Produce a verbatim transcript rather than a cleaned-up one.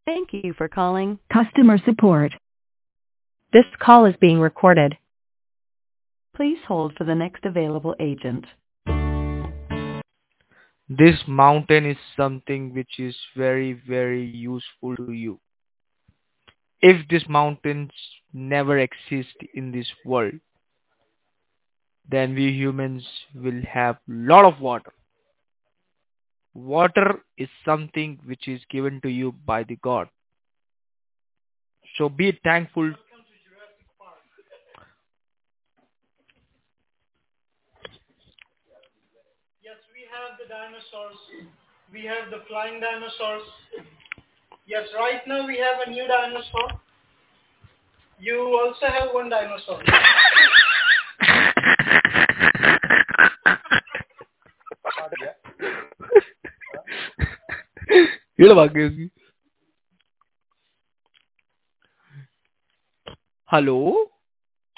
Thank you for calling customer support. This call is being recorded. Please hold for the next available agent. This mountain is something which is very, very useful to you. If these mountains never exist in this world, then we humans will have lot of water. Water is something which is given to you by the God. So be thankful. Yes, we have the dinosaurs. We have the flying dinosaurs. Yes, right now we have a new dinosaur. You also have one dinosaur. ಹೇಳು Bhagyashree. Hello?